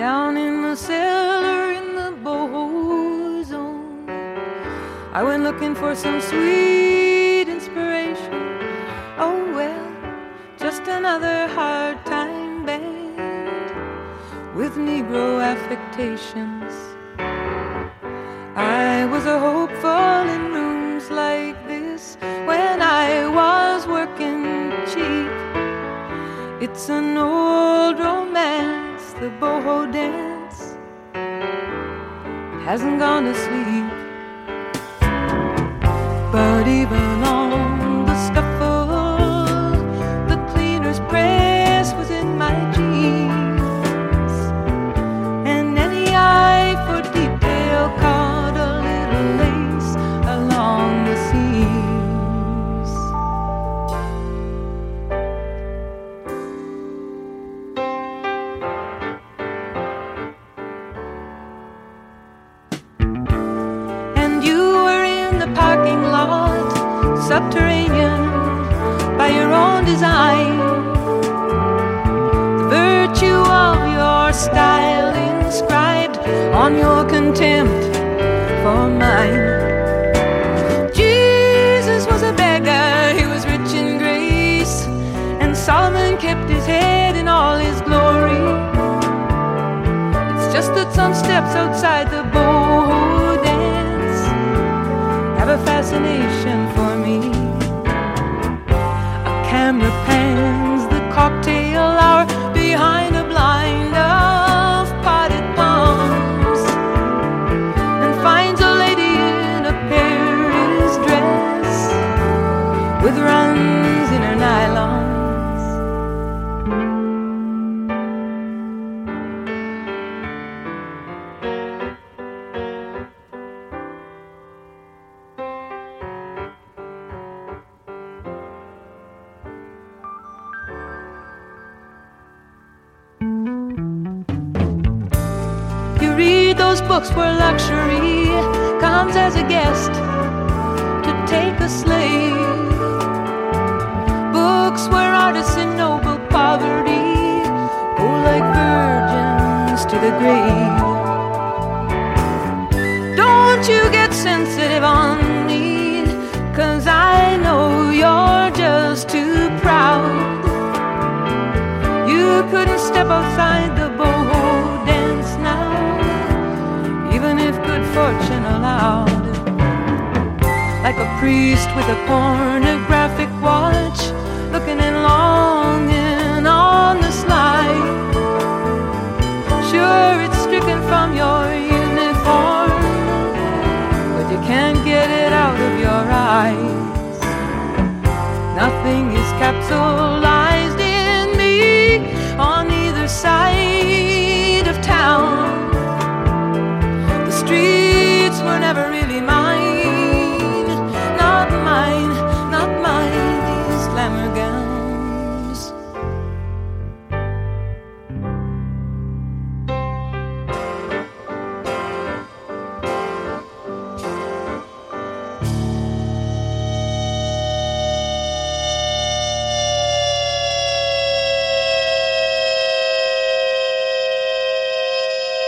down in the cellar in the boho zone. I went looking for some sweet inspiration. Oh well, just another hard time band with Negro affectations. I was a hopeful in rooms like this when I was working cheap. It's an old romance, the boho dance hasn't gone to sleep. But even on the scuffle, the cleaner's press was in my jeans, and any eye for detail caught a little lace along the seams. And you were in the parking lot, subterranean by your own design. The virtue of your style inscribed on your contempt for mine. Jesus was a beggar, he was rich in grace, and Solomon kept his head in all his glory. It's just that some steps outside the boho dance have a fascination for me. A camera pans the cocktail hour behind a blind of potted palms and finds a lady in a Paris dress with runs in her nylons. You read those books where luxury comes as a guest to take a slave, books where artists in noble poverty go like virgins to the grave. Don't you get sensitive on me, 'cause I know you're just too proud. You couldn't step outside the boho dance now, even if good fortune allowed. Like a priest with a pornographic watch, looking in long